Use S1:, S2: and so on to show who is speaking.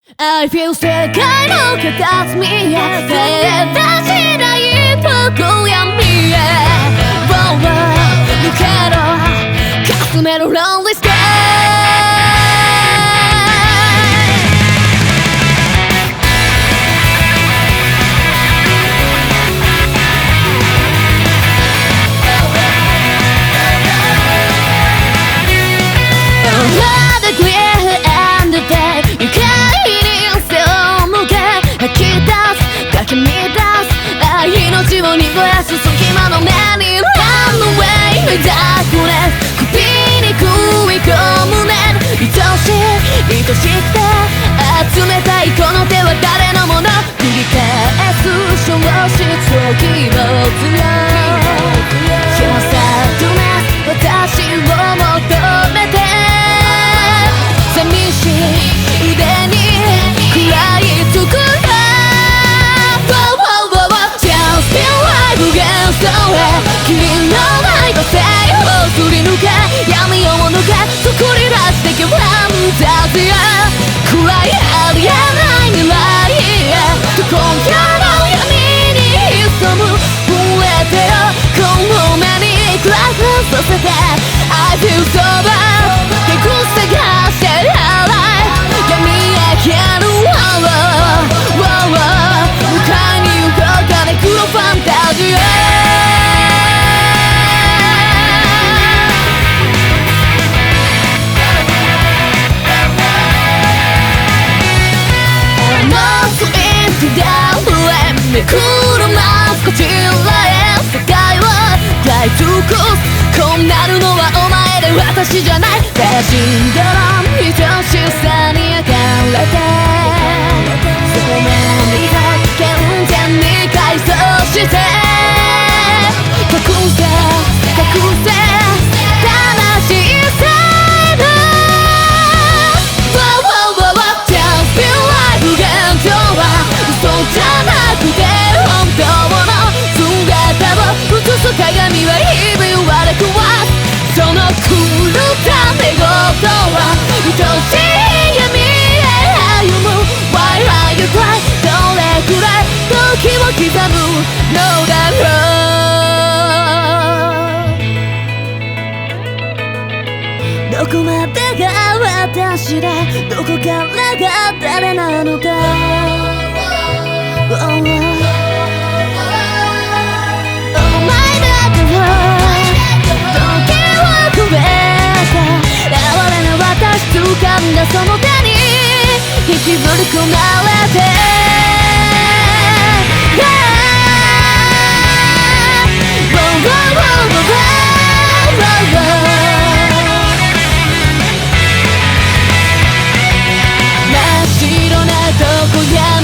S1: I feel 世界の片隅へ手出しないとこ闇へ Wow, wow 抜けろかすめる Lonely Sky Another clear and the day 愉快に背を向け吐き出すかき乱す命を濁らす隙間の目に Run away darkness 首に食い込むね愛しい愛しくて冷たいこの手は誰のもの繰り返す消失時の強今日さとね私を求めて寂しい腕に食らいつく Just feel like against the way 君のない個性をすり抜け闇をも抜け作り出してきファンタジア暗いありえない未来へ今夜の闇に潜む触れてよこの目にクライフさせて I feel so bad 手く探してる闇へ消える 迎えに行こうかね黒ファンタジアめくるマスコチラへ世界を食らい尽くすこうなるのはお前で私じゃない精神ドラム愛しさに焼かれてそこまで健全に改装して隠せ隠せ悲しいせいだ Just feel like 現状は嘘じゃなくて本当の姿を映す鏡は日々割れ壊すその狂った寝言は愛しい闇へ歩む Why are you cry どれくらい時を刻むのだろうどこまでが私でどこからが誰なのかお前だけは時をくれた哀れな私掴んだその手に引きずり込まれて、真っ白な床屋